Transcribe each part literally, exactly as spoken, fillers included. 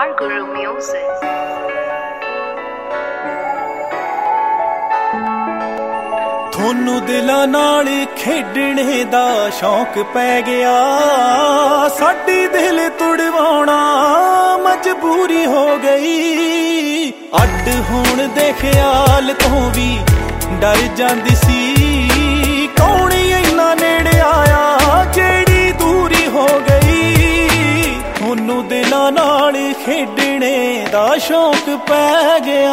Guru Music. ਥੋਨੂੰ ਦਿਲਾਂ ਨਾਲ ਖੇਡਣੇ ਦਾ ਸ਼ੌਂਕ ਪੈ ਗਿਆ, ਸਾਡੀ ਦਿਲ ਤੁੜਵਾਉਣਾ ਮਜਬੂਰੀ ਹੋ ਗਈ। ਅੱਡ ਹੋਣ ਦੇ ਖਿਆਲ ਤੋਂ ਵੀ ਡਰ ਜਾਂਦੀ ਸੀ, ਕੌਣ ਇੰਨਾ ਨੇੜੇ ਆਇਆ ਜਿਹੜੀ ਦੂਰੀ ਹੋ ਗਈ। ਥੋਨੂੰ ਦਿਲਾਂ ਨਾਲ ਖੇਡਣੇ ਦਾ ਸ਼ੌਂਕ ਪੈ ਗਿਆ।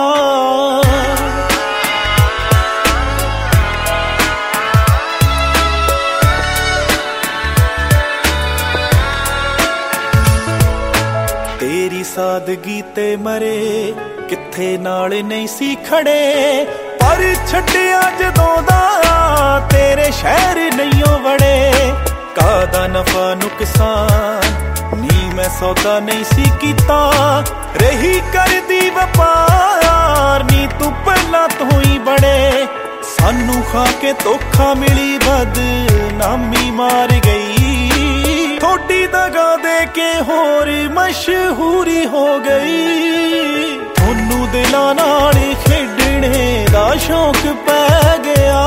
ਤੇਰੀ ਸਾਦਗੀ ਤੇ ਮਰੇ ਕਿੱਥੇ ਨਾਲ ਨਹੀਂ ਸੀ ਖੜੇ, ਪਰ ਛੱਡਿਆ ਜਦੋਂ ਦਾ ਤੇਰੇ ਸ਼ਹਿਰ ਨਹੀਂਓ ਵੜੇ। ਕਾਹਦਾ ਨਫਾ ਨੁਕਸਾਨ ਨੀ ਮੈਂ ਸੌਦਾ ਨਹੀਂ ਸੀ ਕੀਤਾ, ਰਹੀ ਕਰਦੀ ਵਪਾਰ ਨੀ ਤੂੰ ਪਹਿਲਾਂ ਤੋਂ ਹੀ ਬੜੇ। ਸਾਨੂੰ ਖਾ ਕੇ ਧੋਖਾ ਮਿਲੀ ਬਦਨਾਮੀ ਮਾਰ ਗਈ, ਥੋੜੀ ਦਗਾ ਦੇ ਕੇ ਹੋਰ ਮਸ਼ਹੂਰੀ ਹੋ ਗਈ। ਥੋਨੂੰ ਦਿਲਾਂ ਨਾਲ ਖੇਡਣੇ ਦਾ ਸ਼ੌਂਕ ਪੈ ਗਿਆ।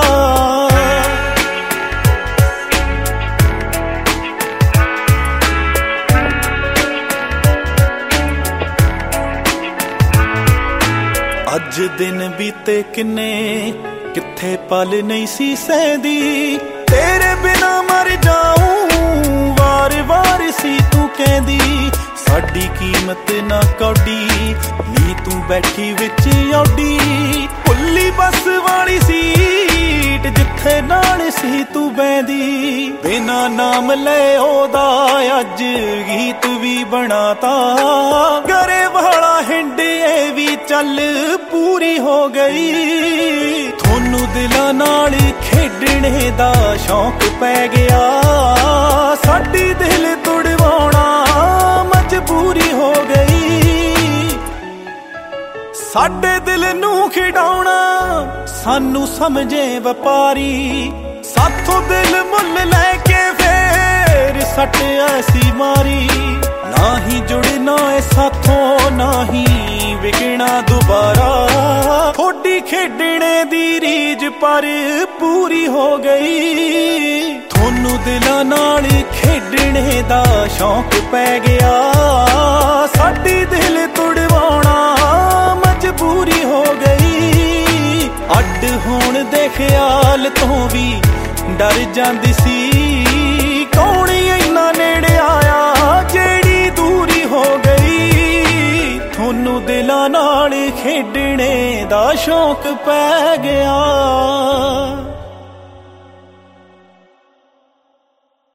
ਅੱਜ ਦਿਨ ਬੀਤੇ ਕਿੰਨੇ, ਕਿੱਥੇ ਪਲ ਨਹੀਂ ਸੀ ਸਹਿੰਦੀ, ਤੇਰੇ ਬਿਨਾ ਮਰ ਜਾਊਂ ਵਾਰ ਵਾਰ ਸੀ ਤੂੰ ਕਹਿੰਦੀ। ਸਾਡੀ ਕੀਮਤ ਨਾ ਕੌਡੀ ਨੀ ਤੂੰ ਬੈਠੀ ਵਿੱਚ ਔਡੀ, ਭੁੱਲੀ ਬੱਸ ਵਾਲੀ ਸੀਟ ਜਿੱਥੇ ਨਾਲ ਸੀ ਤੂੰ ਬਹਿੰਦੀ। ਬਿਨਾ ਨਾਮ ਲੈ ਉਹਦਾ ਅੱਜ ਗੀਤ ਵੀ ਬਣਾਤਾ, ਗਰੇ ਵਾਲਾ ਹਿੰਡ ਇਹ ਵੀ ਚੱਲ ਪੂਰੀ ਹੋ ਗਈ। ਥੋਨੂੰ ਦਿਲਾਂ ਨਾਲ ਖੇਡਣੇ ਦਾ ਸ਼ੌਂਕ ਪੈ ਗਿਆ, ਸਾਡੀ ਦਿਲ ਤੁੜਵਾਉਣਾ ਮਜਬੂਰੀ ਹੋ ਗਈ। ਸਾਡੇ ਦਿਲ ਨੂੰ ਖਿਡਾਉਣਾ ਸਾਨੂੰ ਸਮਝੇ ਵਪਾਰੀ, ਸਾਥੋਂ ਦਿਲ ਮੁੱਲ ਲੈ ਕੇ ਫੇਰ ਸੱਟ ਐਸੀ ਮਾਰੀ। ਨਾ ਹੀ ਜੁੜਨਾ ਏ ਸਾਥੋਂ ਨਾ ਹੀ ਵਿਕਣਾ ਦੁਬਾਰਾ, ਥੋੜੀ ਖੇਡਣੇ ਦੀ ਰੀਝ ਪਰ ਪੂਰੀ ਹੋ ਗਈ। ਥੋਨੂੰ ਦਿਲਾਂ ਨਾਲ ਖੇਡਣੇ ਦਾ ਸ਼ੌਂਕ ਪੈ ਗਿਆ, ਸਾਡੀ ਦਿਲ ਤੁੜਵਾਉਣਾ ਮਜਬੂਰੀ ਹੋ ਗਈ। ਅੱਡ ਹੋਣ ਦੇ ਖਿਆਲ ਤੋਂ ਵੀ ਡਰ ਜਾਂਦੀ ਸੀ, ਕੌਣ ਇੰਨਾ ਨੇੜੇ ਆਇਆ ਜਿਹੜੀ ਦੂਰੀ ਹੋ ਗਈ। ਥੋਨੂੰ ਦਿਲਾਂ ਨਾਲ ਖੇਡਣੇ ਦਾ ਸ਼ੌਂਕ ਪੈ ਗਿਆ।